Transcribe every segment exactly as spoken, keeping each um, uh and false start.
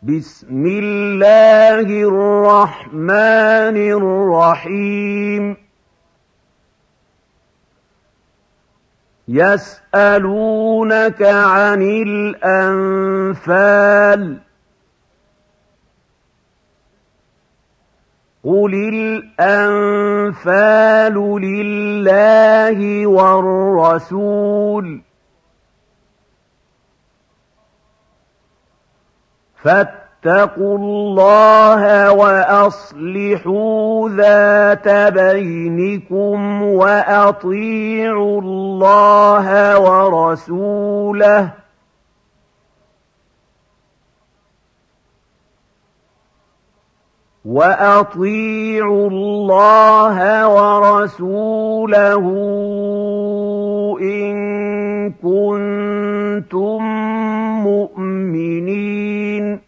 بسم الله الرحمن الرحيم يسألونك عن الأنفال قل الأنفال لله والرسول فاتقوا الله وأصلحوا ذات بينكم وأطيعوا الله ورسوله وأطيعوا الله ورسوله إن كنتم مؤمنين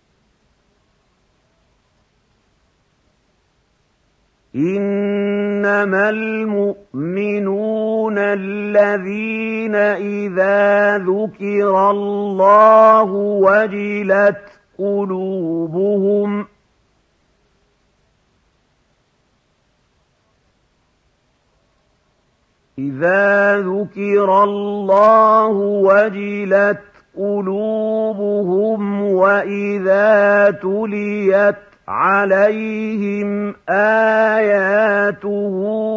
إنما المؤمنون الذين إذا ذكر الله وجلت قلوبهم إذا ذكر الله وجلت قلوبهم وإذا تليت عليهم آياته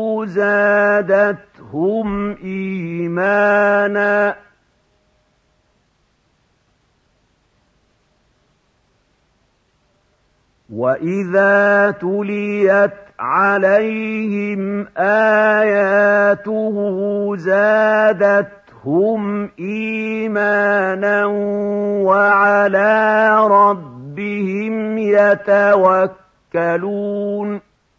زادتهم إيمانا وإذا تليت عليهم آياته زادتهم إيمانا وعلى ربهم يتوكلون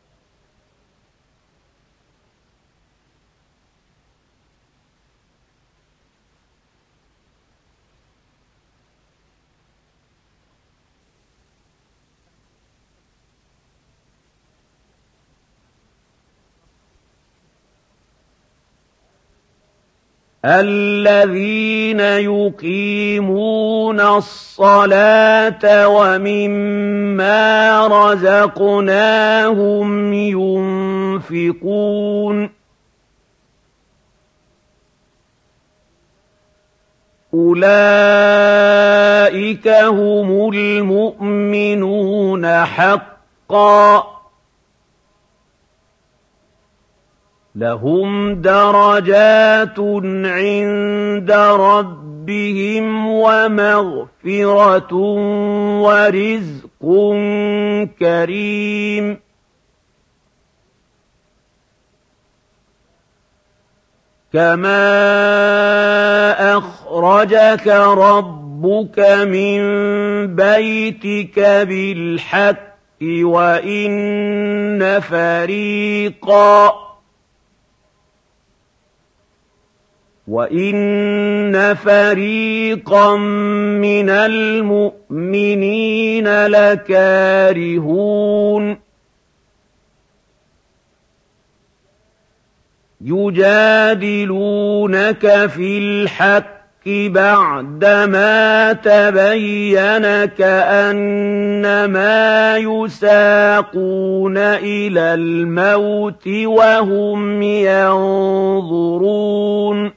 الذين يقيمون الصلاة ومما رزقناهم ينفقون أولئك هم المؤمنون حقا لهم درجات عند ربهم ومغفرة ورزق كريم كما أخرجك ربك من بيتك بالحق وإن فريقا وَإِنَّ فَرِيقًا مِّنَ الْمُؤْمِنِينَ لَكَارِهُونَ يُجَادِلُونَكَ فِي الْحَقِّ بَعْدَمَا تَبَيَّنَ كَأَنَّمَا يُسَاقُونَ إِلَى الْمَوْتِ وَهُمْ يَنظُرُونَ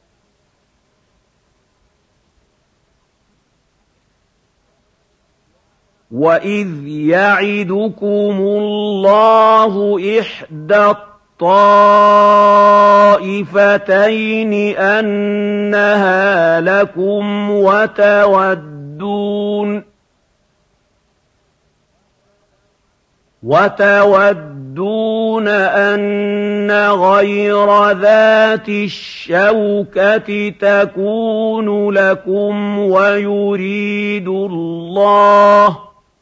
وَإِذْ يَعِدُكُمُ اللَّهُ إِحْدَى الطَّائِفَتَيْنِ أَنَّهَا لَكُمْ وَتَوَدُّونَ وَتَوَدُّونَ أَنَّ غَيْرَ ذَاتِ الشَّوْكَةِ تَكُونُ لَكُمْ وَيُرِيدُ اللَّهُ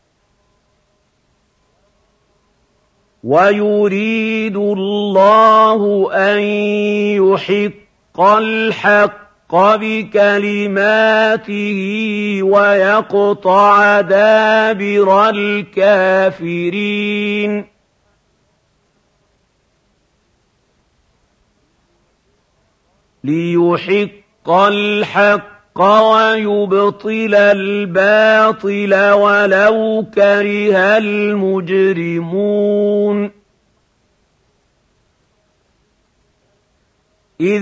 وَيُرِيدُ اللَّهُ أَن يُحِقَّ الْحَقَّ بِكَلِمَاتِهِ وَيَقْطَعَ دَابِرَ الْكَافِرِينَ لِيُحِقَّ الْحَقَّ ويبطل الباطل ولو كره المجرمون إذ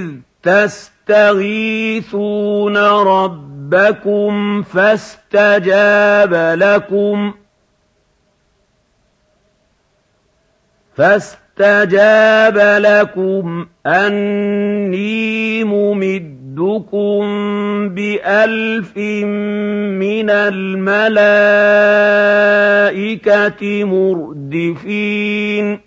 تستغيثون ربكم فاستجاب لكم فاستجاب لكم أني ممدكم بألف من الملائكة مردفين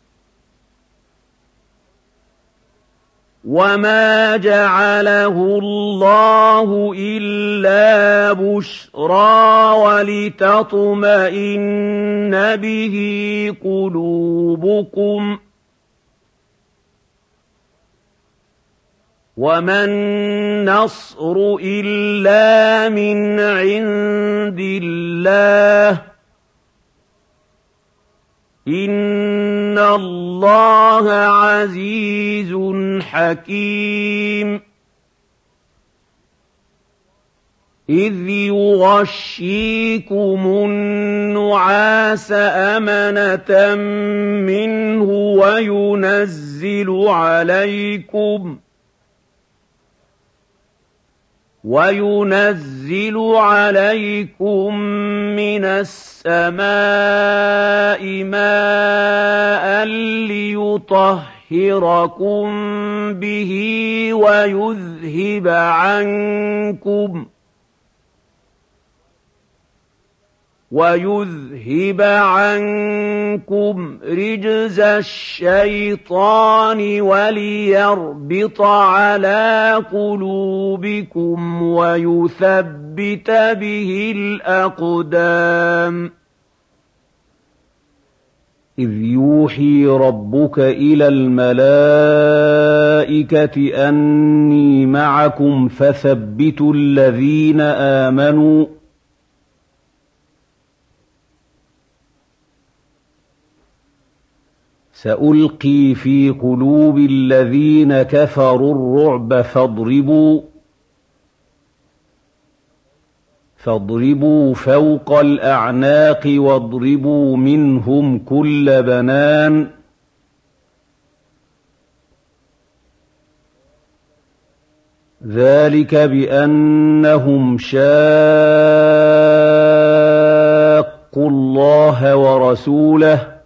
وما جعله الله إلا بشرى ولتطمئن به قلوبكم وما النصر إلا من عند الله إن الله عزيز حكيم إذ يغشيكم النعاس أمنة منه وينزل عليكم وينزل عليكم من السماء ماء ليطهركم به ويذهب عنكم ويذهب عنكم رجز الشيطان وليربط على قلوبكم ويثبت به الأقدام إذ يوحي ربك إلى الملائكة أني معكم فثبتوا الذين آمنوا سألقي في قلوب الذين كفروا الرعب فاضربوا فاضربوا فوق الأعناق واضربوا منهم كل بنان ذلك بأنهم شاقوا الله ورسوله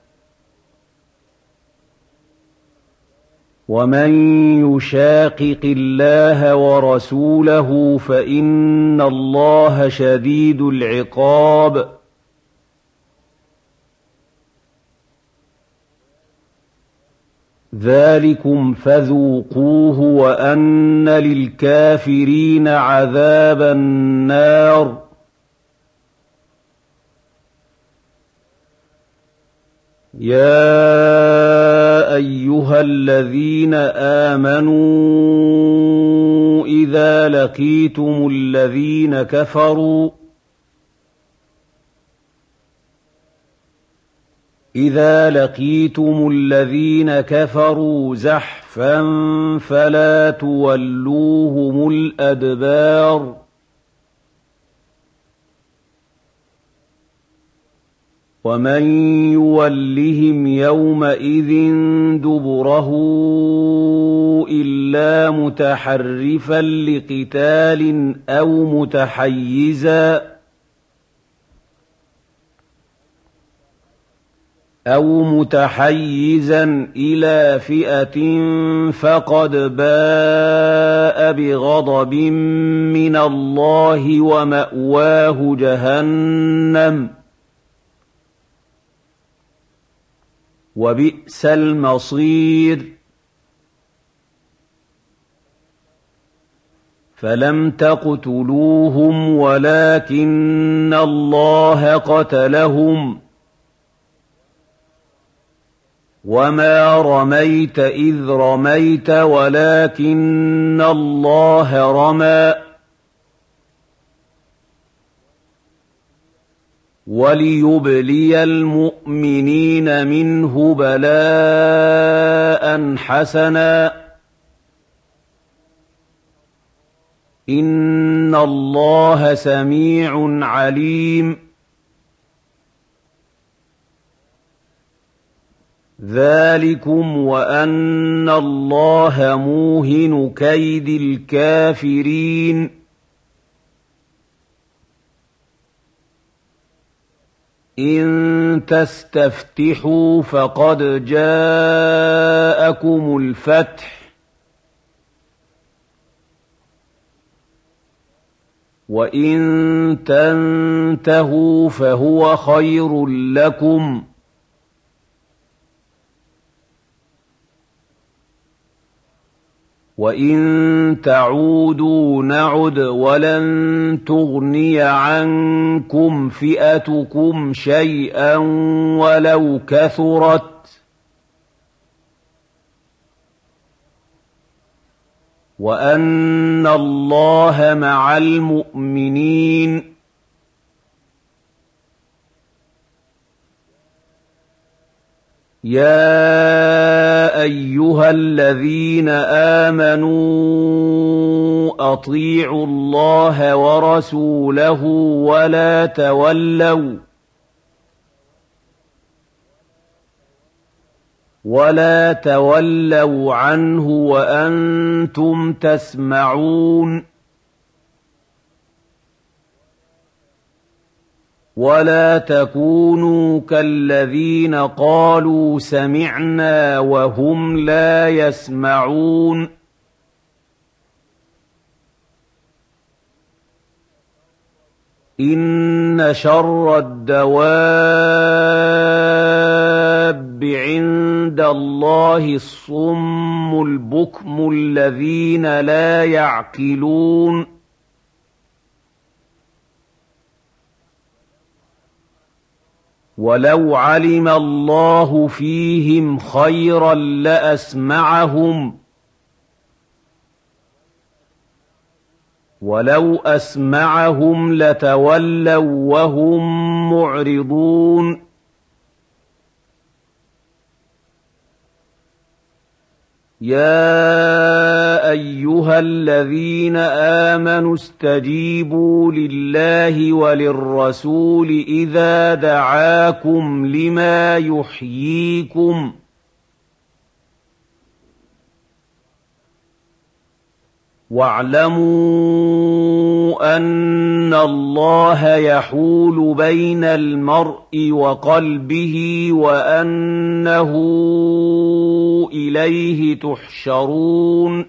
ومن يشاقق الله ورسوله فإن الله شديد العقاب ذلكم فذوقوه وأن للكافرين عذاب النار يا أيها الذين آمنوا إذا لقيتم الذين كفروا إذا لقيتم الذين كفروا زحفا فلا تولوهم الأدبار ومن يولهم يومئذ دبره إلا متحرفا لقتال أو متحيزا أو متحيزا إلى فئة فقد باء بغضب من الله ومأواه جهنم وبئس المصير فلم تقتلوهم ولكن الله قتلهم وما رميت إذ رميت ولكن الله رمى وليبلي المؤمنين منه بلاء حسنا إِنَّ اللَّهَ سَمِيعٌ عَلِيمٌ ذَٰلِكُمْ وَأَنَّ اللَّهَ مُوهِنُ كَيْدِ الْكَافِرِينَ إِن تَسْتَفْتِحُوا فَقَدْ جَاءَكُمُ الْفَتْحُ وَإِن تَنتَهُوا فَهُوَ خَيْرٌ لَّكُمْ وَإِن تَعُودُوا نَعُدْ وَلَن تُغْنِيَ عَنكُمْ فِئَتُكُمْ شَيْئًا وَلَوْ كَثُرَتْ وَأَنَّ اللَّهَ مَعَ الْمُؤْمِنِينَ يَا أَيُّهَا الَّذِينَ آمَنُوا أَطِيعُوا اللَّهَ وَرَسُولَهُ وَلَا تَوَلَّوْا وَلَا تَوَلَّوْا عَنْهُ وَأَنتُمْ تَسْمَعُونَ وَلَا تَكُونُوا كَالَّذِينَ قَالُوا سَمِعْنَا وَهُمْ لَا يَسْمَعُونَ إِنَّ شَرَّ الدَّوَابِّ عِندَ اللَّهِ الصُّمُّ الْبُكْمُ الَّذِينَ لَا يَعْقِلُونَ وَلَوْ عَلِمَ اللَّهُ فِيهِمْ خَيْرًا لَّأَسْمَعَهُمْ وَلَوْ أَسْمَعَهُمْ لَتَوَلَّوا وَّهُم مُّعْرِضُونَ يَا أَيُّهَا الَّذِينَ آمَنُوا اسْتَجِيبُوا لِلَّهِ وَلِلرَّسُولِ إِذَا دَعَاكُمْ لِمَا يُحْيِيكُمْ وَاعْلَمُوا أَنَّ اللَّهَ يَحُولُ بَيْنَ الْمَرْءِ وَقَلْبِهِ وَأَنَّهُ إِلَيْهِ تُحْشَرُونَ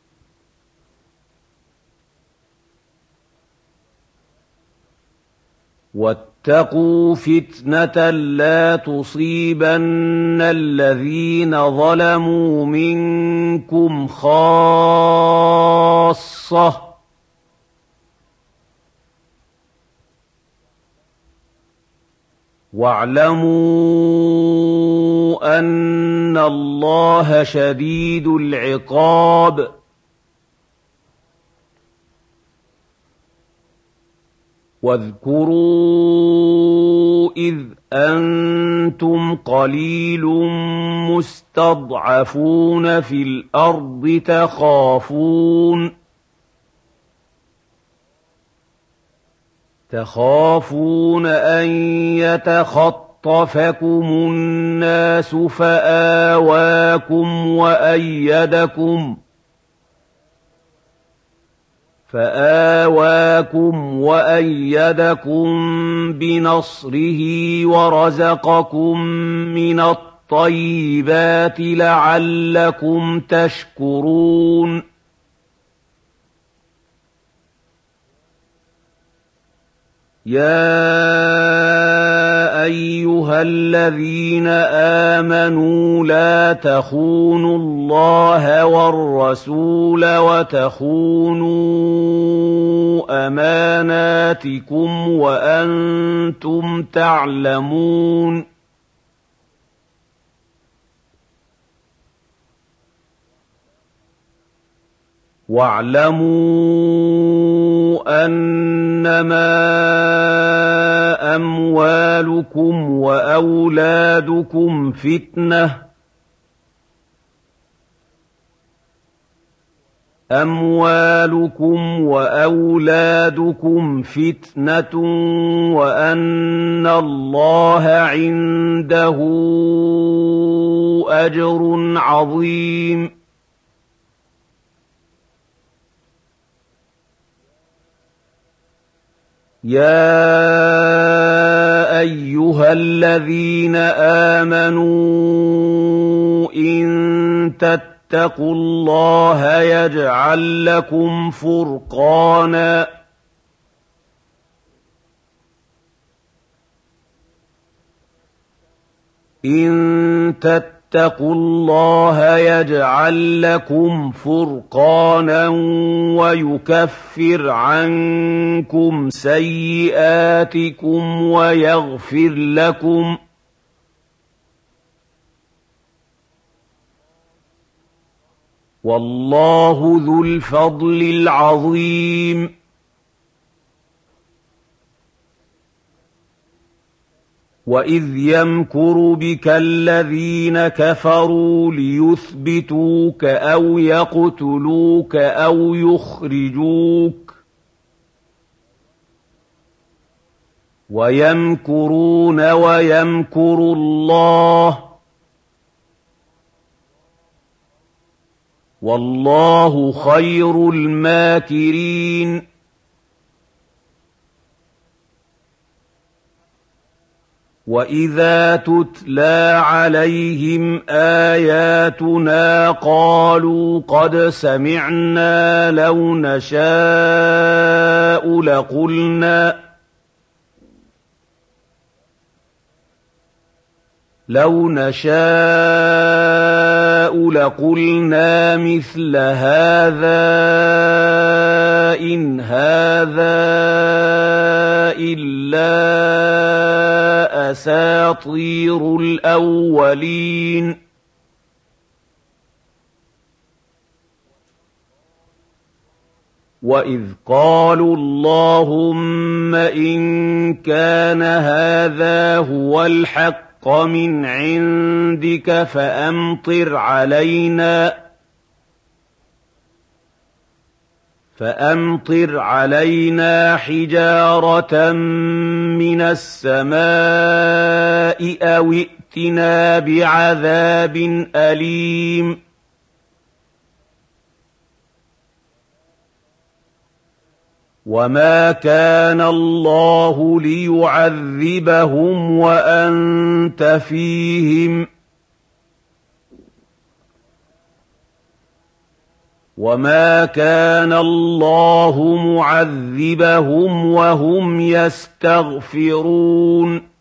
وَاتَّقُوا فِتْنَةً لَّا تُصِيبَنَّ الَّذِينَ ظَلَمُوا مِنكُمْ خَاصَّةً وَاعْلَمُوا أَنَّ اللَّهَ شَدِيدُ الْعِقَابِ وَاذْكُرُوا إِذْ أَنتُمْ قَلِيلٌ مُّسْتَضْعَفُونَ فِي الْأَرْضِ تَخَافُونَ تَخَافُونَ أَن يَتَخَطَّفَكُمُ النَّاسُ فَآوَاكُمْ وَأَيَّدَكُمْ فآواكم وأيدكم بنصره ورزقكم من الطيبات لعلكم تشكرون يا أيها الذين آمنوا لا تخونوا الله والرسول وتخونوا أماناتكم وأنتم تعلمون واعلموا أنما أموالكم وأولادكم فتنة أَمْوَالُكُمْ وَأَوْلَادُكُمْ فِتْنَةٌ وَأَنَّ اللَّهَ عِندَهُ أَجْرٌ عَظِيمٌ يَا أَيُّهَا الَّذِينَ آمَنُوا إِن تَتَّقُوا اللَّهَ يَجْعَل لَّكُمْ فُرْقَانًا إِن تَتَّقُوا اللَّهَ يَجْعَل لَّكُمْ فُرْقَانًا وَيُكَفِّرْ عَنكُمْ سَيِّئَاتِكُمْ وَيَغْفِرْ لَكُمْ ۗ وَاللَّهُ ذُو الْفَضْلِ الْعَظِيمِ وَإِذْ يَمْكُرُ بِكَ الَّذِينَ كَفَرُوا لِيُثْبِتُوكَ أَوْ يَقْتُلُوكَ أَوْ يُخْرِجُوكَ وَيَمْكُرُونَ وَيَمْكُرُ اللَّهُ وَاللَّهُ خَيْرُ الْمَاكِرِينَ وَإِذَا تُتْلَىٰ عَلَيْهِمْ آيَاتُنَا قَالُوا قَدْ سَمِعْنَا لَوْ نَشَاءُ لَقُلْنَا لَوْ نَشَاءُ لَقُلْنَا مِثْلَ هَٰذَا إِنْ هَٰذَا إِلَّا أَسَاطِيرُ الْأَوَّلِينَ وَإِذْ قَالُوا اللَّهُمَّ إِن كَانَ هَٰذَا هُوَ الْحَقَّ مِنْ عِندِكَ فَأَمْطِرْ عَلَيْنَا فَأَمْطِرْ عَلَيْنَا حِجَارَةً مِّنَ السَّمَاءِ أَوِ ائْتِنَا بِعَذَابٍ أَلِيمٍ وَمَا كَانَ اللَّهُ لِيُعَذِّبَهُمْ وَأَنتَ فِيهِمْ ۚ وَمَا كَانَ اللَّهُ مُعَذِّبَهُمْ وَهُمْ يَسْتَغْفِرُونَ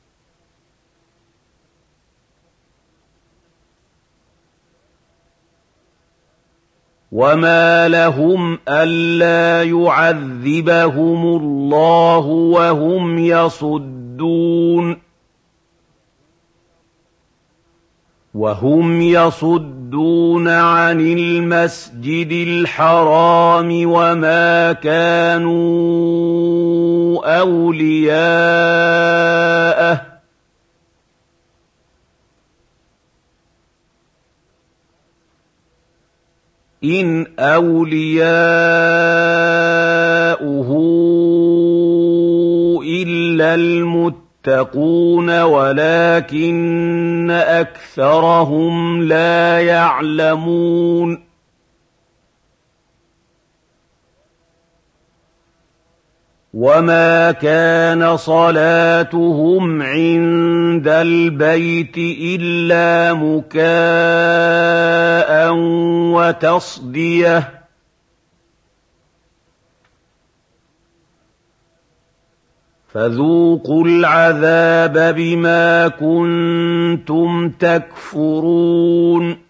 وَمَا لَهُمْ أَلَّا يُعَذِّبَهُمُ اللَّهُ وَهُمْ يَصُدُّونَ وَهُمْ يَصُدُّونَ عَنِ الْمَسْجِدِ الْحَرَامِ وَمَا كَانُوا أَوْلِيَاءَهُ إِنْ أَوْلِيَاؤُهُ إِلَّا الْمُتَّقُونَ وَلَٰكِنَّ أَكْثَرَهُمْ لَا يَعْلَمُونَ وَمَا كَانَ صَلَاتُهُمْ عِندَ الْبَيْتِ إِلَّا مُكَاءً وَتَصْدِيَةً فَذُوقُوا الْعَذَابَ بِمَا كُنتُمْ تَكْفُرُونَ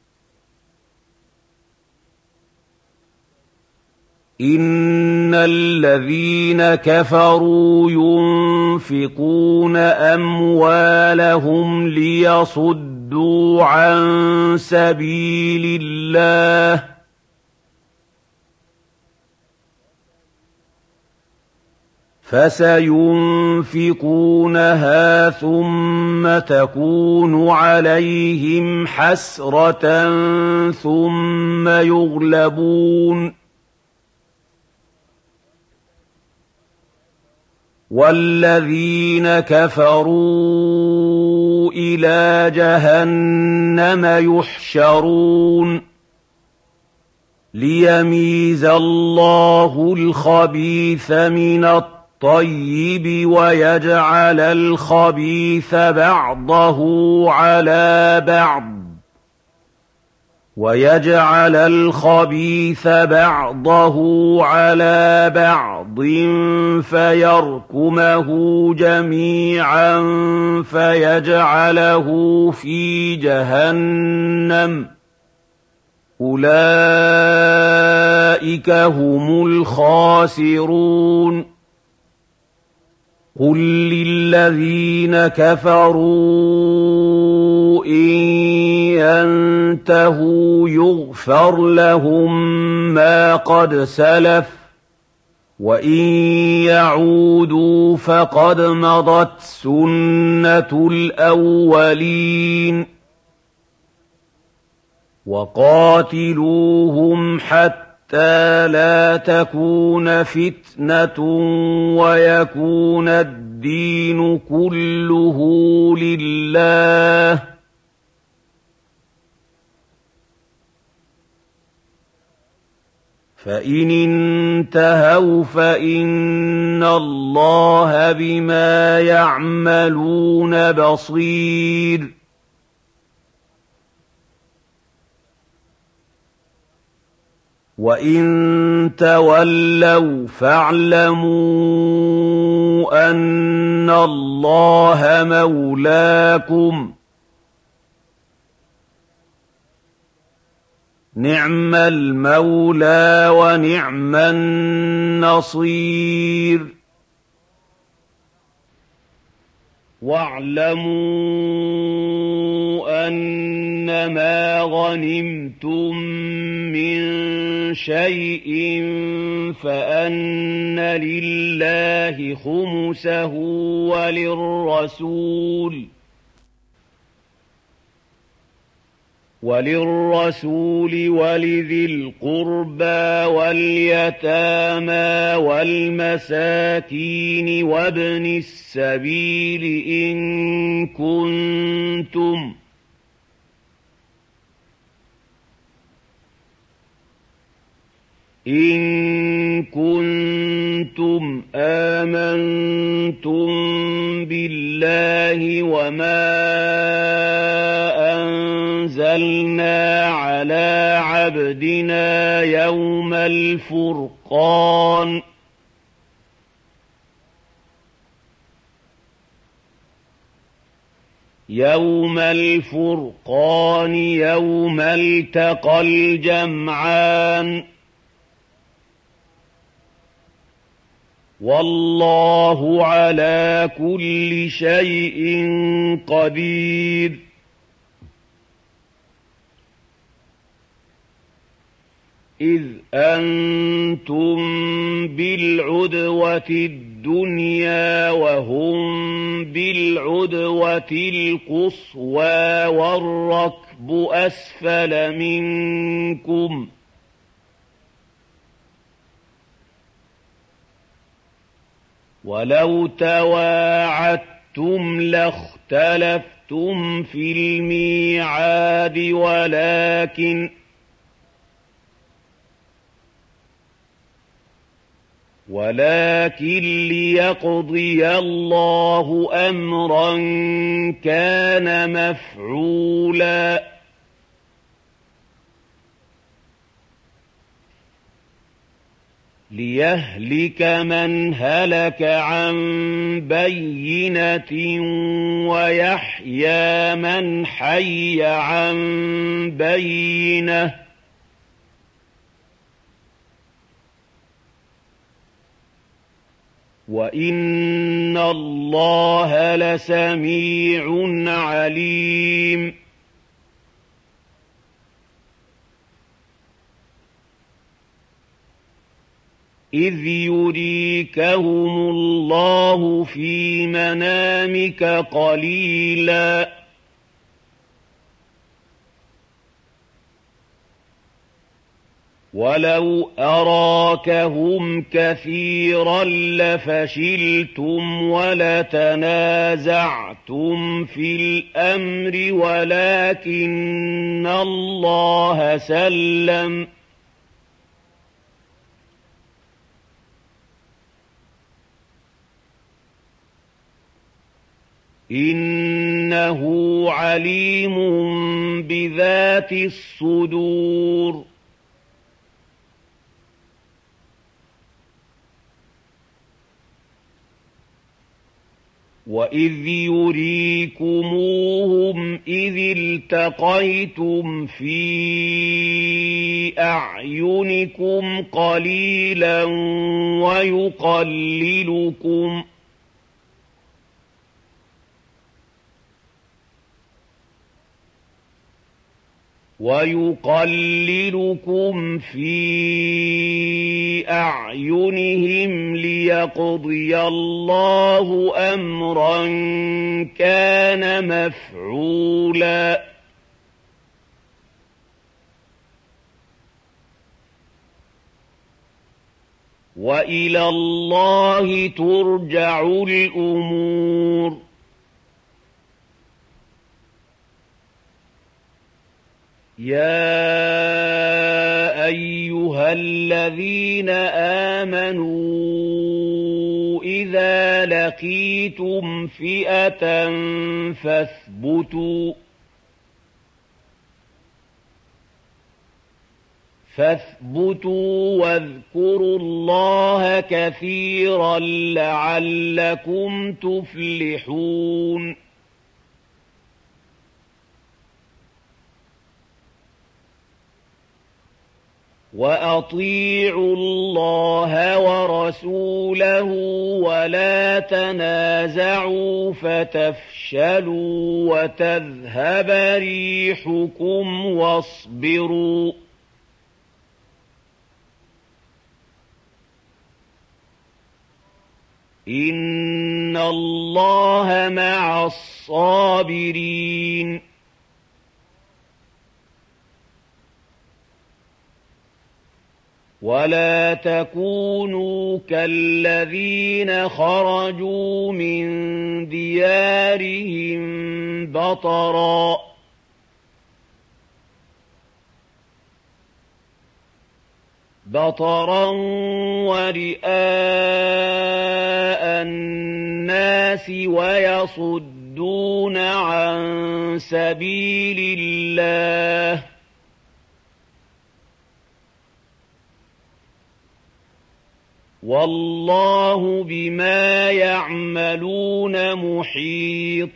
إِنَّ الَّذِينَ كَفَرُوا يُنفِقُونَ أَمْوَالَهُمْ لِيَصُدُّوا عَن سَبِيلِ اللَّهِ فسينفقونها ثم تكون عليهم حسرة ثم يغلبون والذين كفروا إلى جهنم يحشرون ليميز الله الخبيث من الطيب ويجعل الخبيث بعضه على بعض ويجعل الخبيث بعضه على بعض فيركمه جميعا فيجعله في جهنم أولئك هم الخاسرون قل للذين كفروا إن ينتهوا يغفر لهم ما قد سلف وإن يعودوا فقد مضت سنة الأولين وقاتلوهم حتى لا تكون فتنة ويكون الدين كله لله فإن انتهوا فإن الله بما يعملون بصير وَإِن تَوَلَّوْا فَاعْلَمُوا أَنَّ اللَّهَ مَوْلَاكُمْ نِعْمَ الْمَوْلَىٰ وَنِعْمَ النَّصِيرُ وَاعْلَمُوا أَنَّمَا غَنِمْتُم مِّن شَيْءٍ فَأَنَّ لِلَّهِ خُمُسَهُ وَلِلرَّسُولِ وَلِلرَّسُولِ وَلِذِي الْقُرْبَىٰ وَالْيَتَامَىٰ وَالْمَسَاكِينِ وَابْنِ السَّبِيلِ إِن كُنتُمْ إِن كُنتُمْ آمَنتُم بِاللَّهِ وَمَا أَنزَلْنَا عَلَىٰ عَبْدِنَا يَوْمَ الْفُرْقَانِ يَوْمَ الْفُرْقَانِ يَوْمَ الْتَقَى الْجَمْعَانِ وَاللَّهُ عَلَىٰ كُلِّ شَيْءٍ قَدِيرٌ إِذْ أَنتُم بِالْعُدْوَةِ الدُّنْيَا وَهُم بِالْعُدْوَةِ الْقُصْوَىٰ وَالرَّكْبُ أَسْفَلَ مِنكُمْ ۚ وَلَوْ تَوَاعَدتُّمْ لَاخْتَلَفْتُمْ فِي الْمِيعَادِ وَلَٰكِنْ ولكن ليقضي الله أمرا كان مفعولا ليهلك من هلك عن بينة ويحيى من حي عن بينة وَإِنَّ اللَّهَ لَسَمِيعٌ عَلِيمٌ إذ يريكهم الله في منامك قليلا ولو أراكهم كثيرا لفشلتم ولتنازعتم في الأمر ولكن الله سلم إنه عليم بذات الصدور وإذ يريكموهم إذ التقيتم في أعينكم قليلا ويقللكم ويقللكم في أعينهم ليقضي الله أمرا كان مفعولا وإلى الله ترجع الأمور يا أيها الذين آمنوا إذا لقيتم فئة فاثبتوا فاثبتوا واذكروا الله كثيرا لعلكم تفلحون وأطيعوا الله ورسوله ولا تنازعوا فتفشلوا وتذهب ريحكم واصبروا إن الله مع الصابرين ولا تكونوا كالذين خرجوا من ديارهم بطرا بطرا ورئاء الناس ويصدون عن سبيل الله والله بما يعملون محيط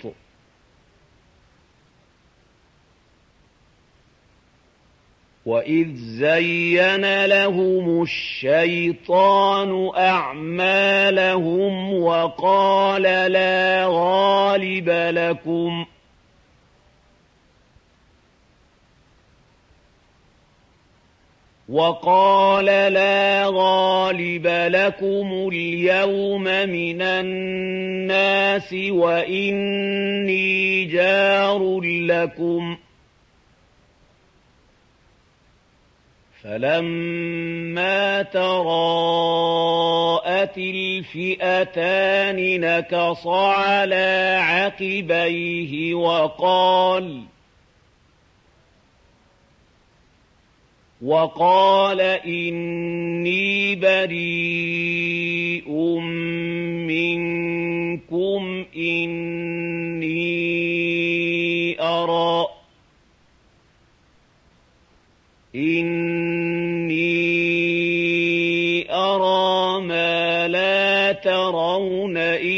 وإذ زين لهم الشيطان أعمالهم وقال لا غالب لكم وقال لا غالب لكم اليوم من الناس وإني جار لكم فلما تراءت الفئتان نكص على عقبيه وقال وقال إني بريء منكم إني أرى إني أرى ما لا ترون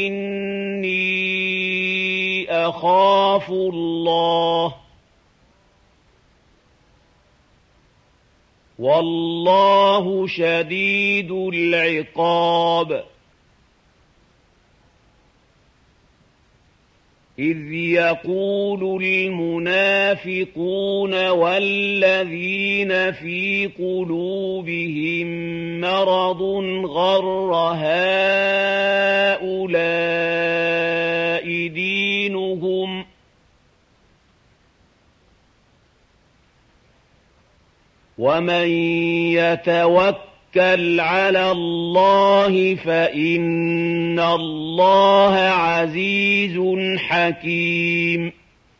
إني أخاف الله والله شديد العقاب إذ يقول المنافقون والذين في قلوبهم مرض غر هؤلاء دينهم ومن يتوكل على الله فإن الله عزيز حكيم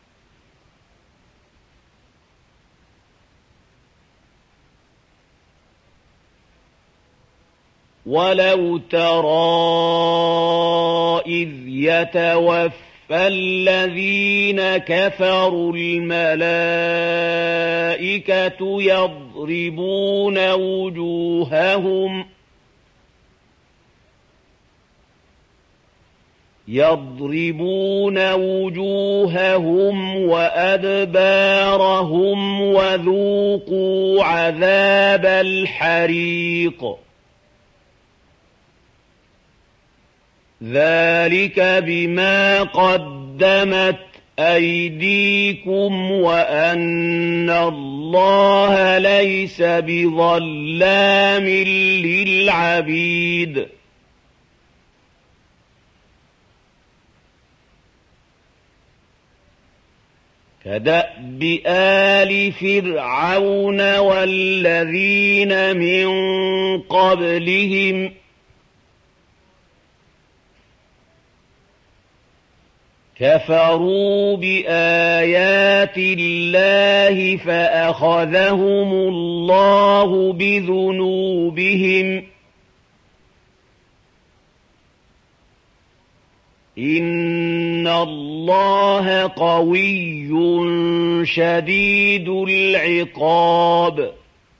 ولو ترى إذ يتوفى فالذين كفروا الملائكة يضربون وجوههم يضربون وجوههم وأدبارهم وذوقوا عذاب الحريق ذلك بما قدمت أيديكم وأن الله ليس بظلام للعبيد كدأب آل فرعون والذين من قبلهم كفروا بآيات الله فأخذهم الله بذنوبهم إن الله قوي شديد العقاب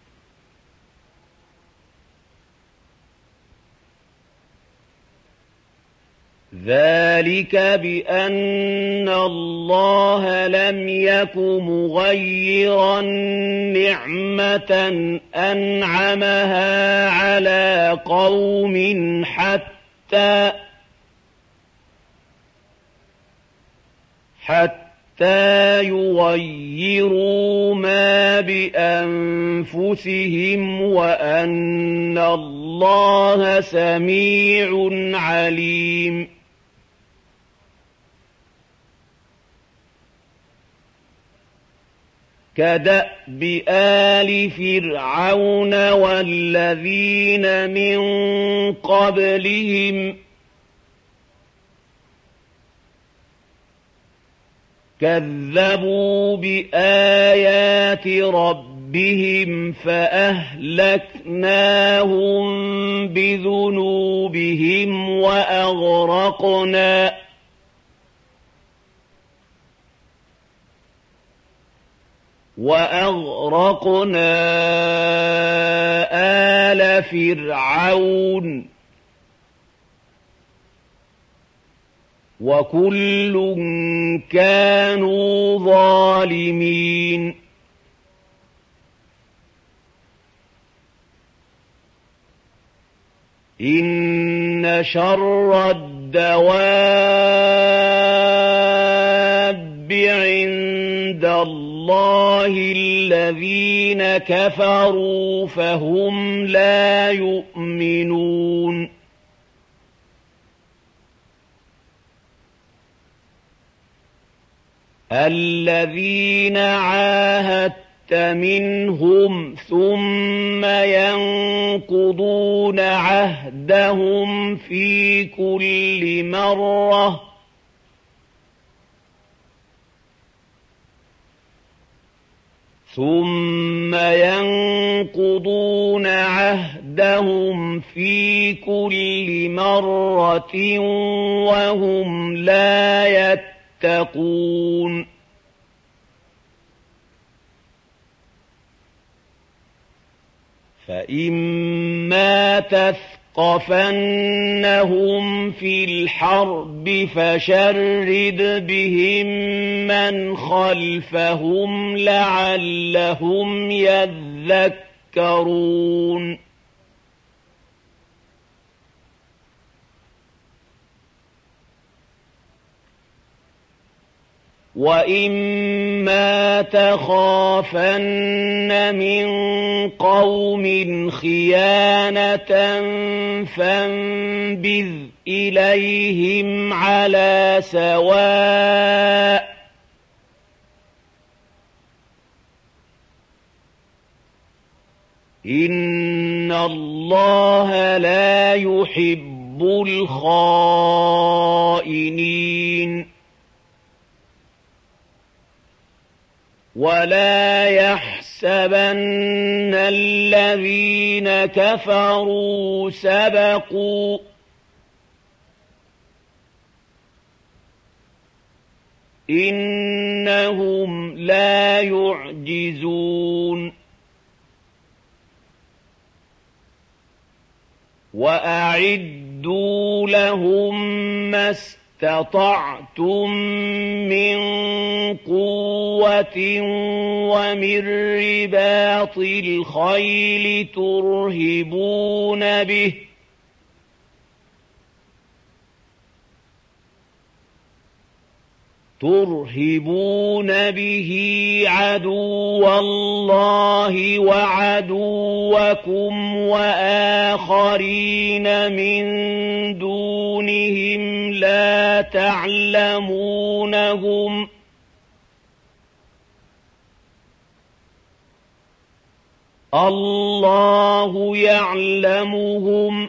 ذلك بأن الله لم يك مغيرا نعمة أنعمها على قوم حتى حتى يغيروا ما بأنفسهم وأن الله سميع عليم كدأب آل فرعون والذين من قبلهم كذبوا بآيات ربهم فأهلكناهم بذنوبهم وأغرقنا وأغرقنا آل فرعون وكل كانوا ظالمين إن شر الدواب عند الله الذين كفروا فهم لا يؤمنون الذين عاهدت منهم ثم ينقضون عهدهم في كل مرة ثم ينقضون عهدهم في كل مرة وهم لا يتقون فإما تثقفنهم في الحرب فشرد بهم من خلفهم لعلهم يذكرون وَإِمَّا تَخَافَنَّ مِن قَوْمٍ خِيَانَةً فَانبِذْ إِلَيْهِمْ عَلَىٰ سَوَاءٍ ۚ إِنَّ اللَّهَ لَا يُحِبُّ الْخَائِنِينَ. وَلَا يَحْسَبَنَّ الَّذِينَ كَفَرُوا سَبَقُوا ۚ إِنَّهُمْ لَا يُعْجِزُونَ. وَأَعِدُّوا لَهُم مَّا اسْتَطَعْتُم مِّن قُوَّةٍ وَمِن رِّبَاطِ الْخَيْلِ تُرْهِبُونَ بِهِ تُرْهِبُونَ بِهِ عَدُوَّ اللَّهِ وَعَدُوَّكُمْ وَآخَرِينَ مِن دُونِهِمْ لَا تَعْلَمُونَهُمْ ۚ اللَّهُ يَعْلَمُهُمْ ۚ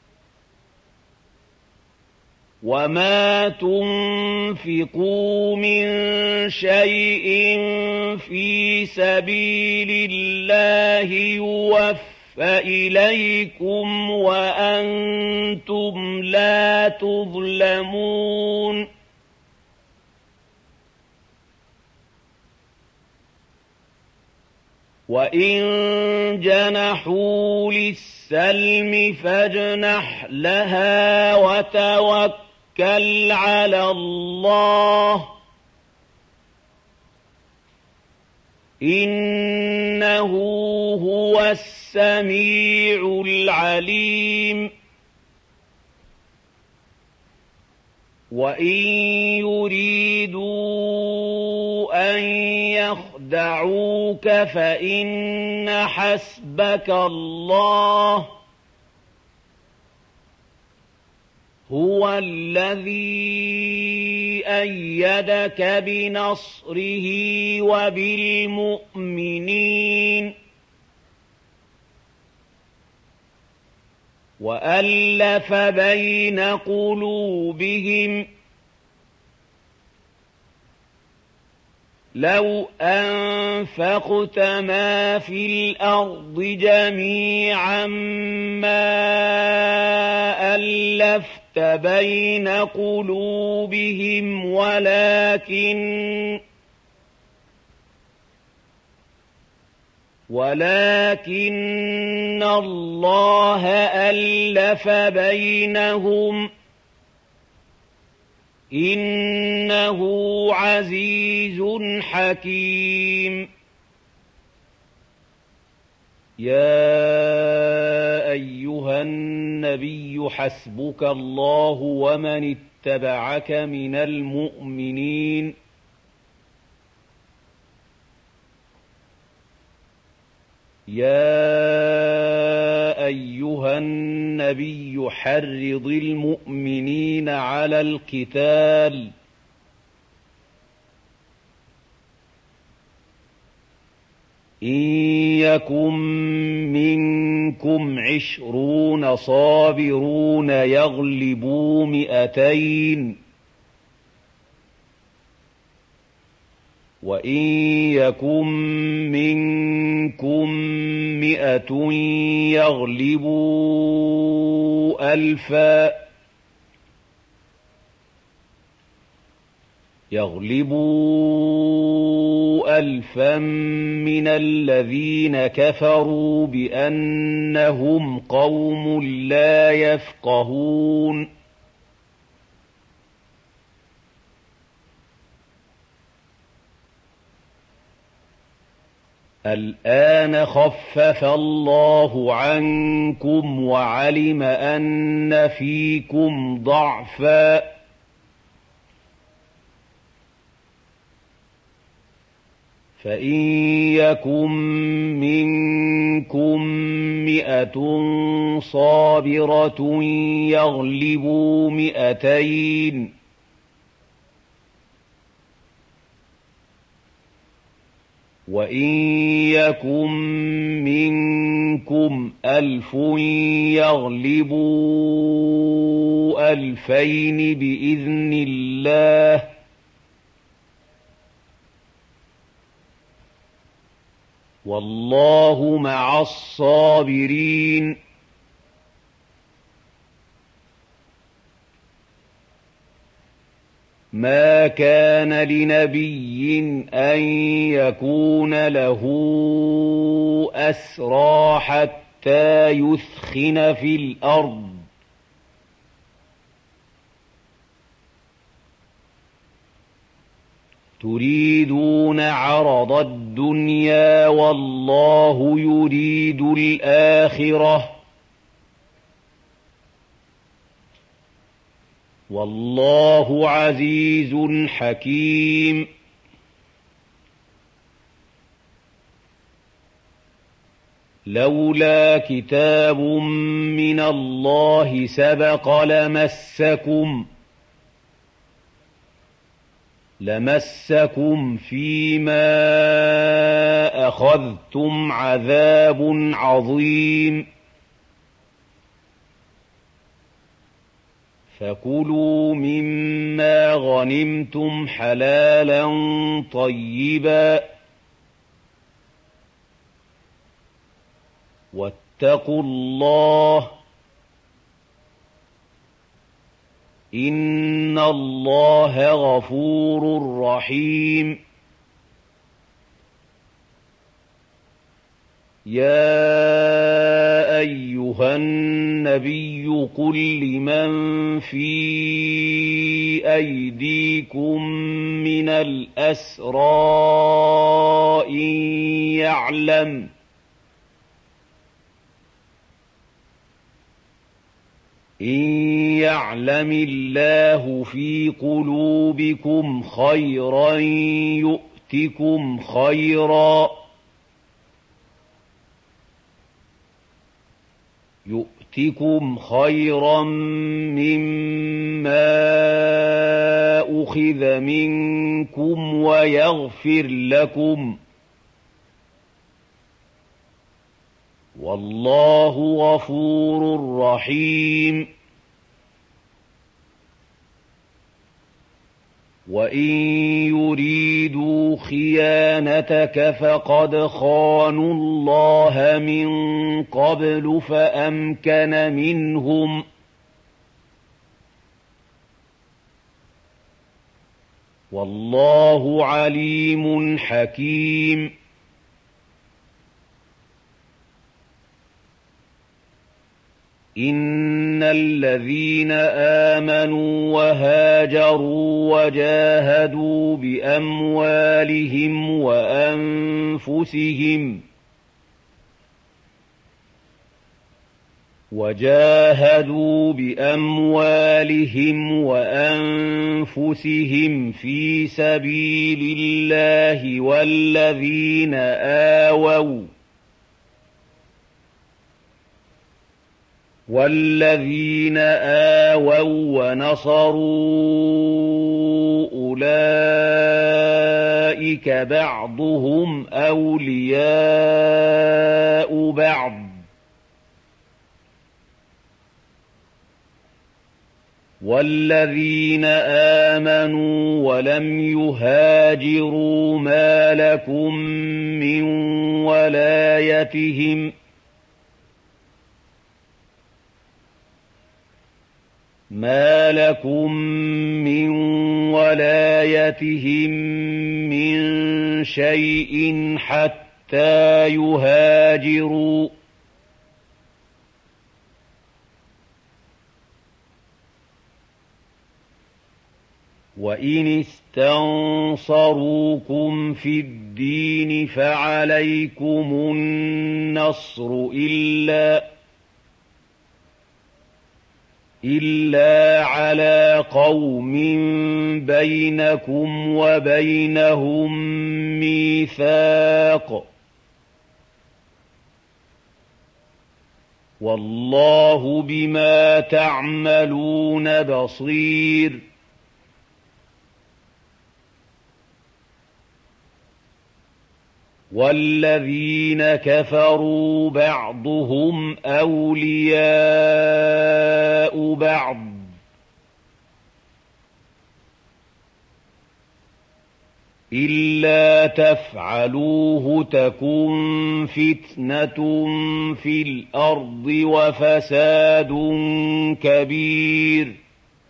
وَمَا تُنفِقُوا مِن شَيْءٍ فِي سَبِيلِ اللَّهِ يُوَفَّ إِلَيْكُمْ وَأَنتُمْ لَا تُظْلَمُونَ. وَإِن جَنَحُوا لِلسَّلْمِ فَاجْنَحْ لَهَا وَتَوَكَّلْ عَلَى اللَّهِ ۚ إِنَّهُ هُوَ السَّمِيعُ الْعَلِيمُ. وَإِن يُرِيدُوا أَن يَخْدَعُوكَ فَإِنَّ حَسْبَكَ اللَّهُ ۚ هُوَ الَّذِي أَيَّدَكَ بِنَصْرِهِ وَبِالْمُؤْمِنِينَ. وَأَلَّفَ بَيْنَ قُلُوبِهِمْ، لَوْ أَنفَقْتَ مَا فِي الْأَرْضِ جَمِيعًا مَّا أَلَّفْتَ بَيْنَ قُلُوبِهِمْ وَلَٰكِنَّ وَلَٰكِنَّ اللَّهَ أَلَّفَ بَيْنَهُمْ ۚ إِنَّهُ عَزِيزٌ حَكِيمٌ. يَا أَيُّهَا النَّبِيُّ حَسْبُكَ اللَّهُ وَمَنِ اتَّبَعَكَ مِنَ الْمُؤْمِنِينَ. يَا أَيُّهَا النَّبِيُّ حَرِّضِ الْمُؤْمِنِينَ عَلَى الْقِتَالِ، إِن يَكُن مِّنكُمْ عِشْرُونَ صَابِرُونَ يَغْلِبُوا مِائَتَيْنِ، وَإِن يَكُن مِّنكُم مِّائَةٌ يَغْلِبُوا أَلْفًا يَغْلِبُوا أَلْفًا مِّنَ الَّذِينَ كَفَرُوا بِأَنَّهُمْ قَوْمٌ لَّا يَفْقَهُونَ. الْآنَ خَفَّفَ اللَّهُ عَنكُمْ وَعَلِمَ أَنَّ فِيكُمْ ضَعْفًا، فإن يكن منكم مئة صابرة يغلبوا مئتين وإن يكن منكم ألف يغلبوا ألفين بإذن الله والله مع الصابرين ما كان لنبي أن يكون له أسرى حتى يثخن في الأرض تريدون عرض الدنيا والله يريد الآخرة والله عزيز حكيم لولا كتاب من الله سبق لمسكم لمسكم فيما أخذتم عذاب عظيم فكلوا مما غنمتم حلالا طيبا واتقوا الله إن الله غفور رحيم يا أيها النبي قل لمن في أيديكم من الأسرى إن يعلم إن يعلم الله في قلوبكم خيرا يؤتكم خيرا يؤتكم خيرا مما أخذ منكم ويغفر لكم والله غفور رحيم وإن يريدوا خيانتك فقد خانوا الله من قبل فأمكن منهم والله عليم حكيم إن الذين آمنوا وهاجروا وجاهدوا بأموالهم وأنفسهم وجاهدوا بأموالهم وأنفسهم في سبيل الله والذين آووا والذين آووا ونصروا أولئك بعضهم أولياء بعض والذين آمنوا ولم يهاجروا ما لكم من ولايتهم ما لكم من ولايتهم من شيء حتى يهاجروا وإن استنصروكم في الدين فعليكم النصر إلا إلا على قوم بينكم وبينهم ميثاق والله بما تعملون بصير والذين كفروا بعضهم أولياء بعض إلا تفعلوه تكن فتنة في الأرض وفساد كبير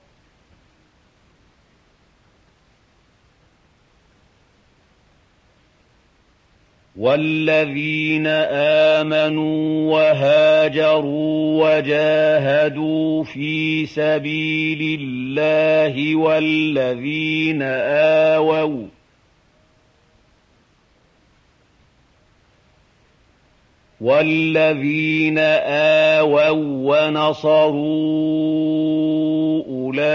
والذين آمنوا وهاجروا وجاهدوا في سبيل الله والذين آووا والذين آووا ونصروا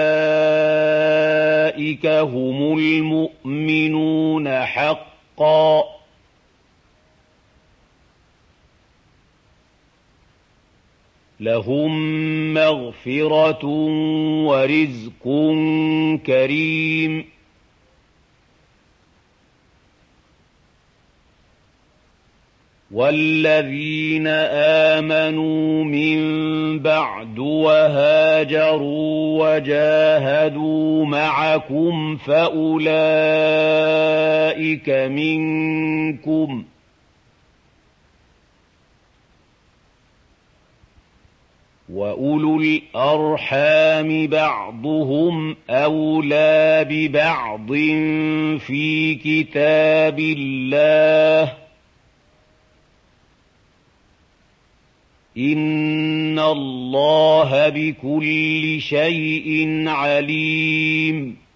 أولئك هم المؤمنون حقا لهم مغفرة ورزق كريم والذين آمنوا من بعد وهاجروا وجاهدوا معكم فأولئك منكم وأولو الأرحام بعضهم أولى ببعض في كتاب الله إن الله بكل شيء عليم